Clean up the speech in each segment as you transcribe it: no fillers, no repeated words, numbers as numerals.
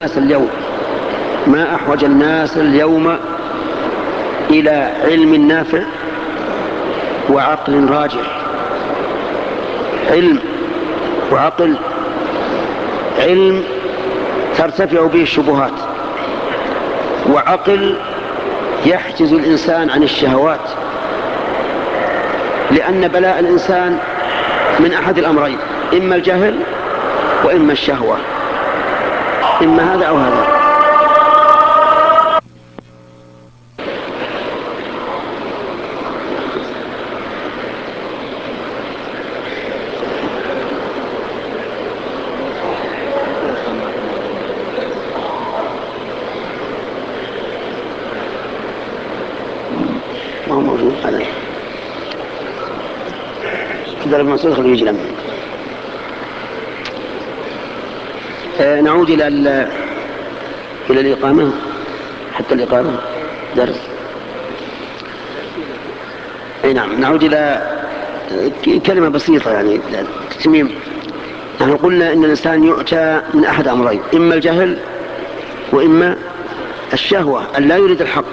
الناس اليوم ما أحوج الناس اليوم إلى علم نافع وعقل راجح. علم وعقل. علم ترتفع به الشبهات، وعقل يحجز الإنسان عن الشهوات، لأن بلاء الإنسان من أحد الأمرين: إما الجهل وإما الشهوة، إما هذا أو هذا. ما هو موجود هذا كذا. لما تدخل يجي لما نعود إلى الإقامة. حتى الإقامة درس. أي نعم، نعود إلى كلمة بسيطة يعني تتميم. نحن قلنا إن الإنسان يؤتى من أحد أمرين: إما الجهل وإما الشهوة، أن لا يريد الحق.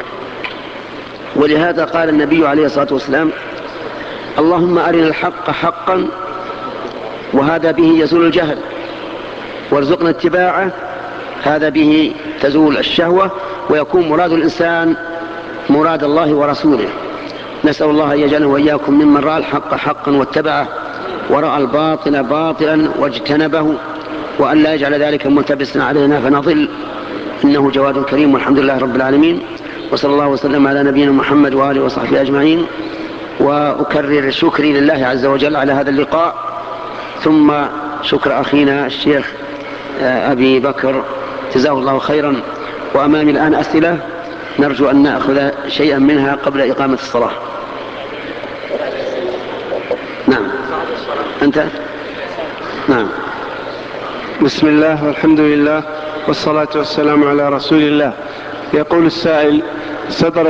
ولهذا قال النبي عليه الصلاة والسلام: اللهم أرنا الحق حقا وهذا به يزول الجهل، وارزقنا اتباعه هذا به تزول الشهوة، ويكون مراد الإنسان مراد الله ورسوله. نسأل الله أن يجعلنا وإياكم ممن رأى الحق حقا واتبعه، ورأى الباطل باطلا واجتنبه، وأن لا يجعل ذلك ملتبسا علينا فنضل، إنه جواد كريم. والحمد لله رب العالمين، وصلى الله وسلم على نبينا محمد وآله وصحبه أجمعين. وأكرر شكري لله عز وجل على هذا اللقاء، ثم شكر أخينا الشيخ أبي بكر، جزاه الله خيرا. وأمامي الآن أسئلة نرجو أن نأخذ شيئا منها قبل إقامة الصلاة. نعم، أنت. نعم. بسم الله والحمد لله والصلاة والسلام على رسول الله. يقول السائل: صدر